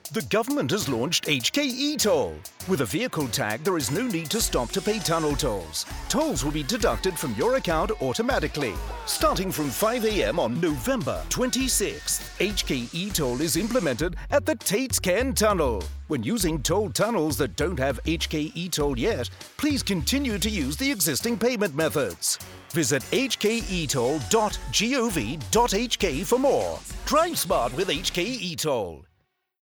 The government has launched HK eToll. With a vehicle tag, there is no need to stop to pay tunnel tolls. Tolls will be deducted from your account automatically. Starting from 5 a.m. on November 26th, HK eToll is implemented at the Tate's Cairn Tunnel. When using toll tunnels that don't have HK eToll yet, please continue to use the existing payment methods. Visit hketoll.gov.hk for more. Drive smart with HK eToll.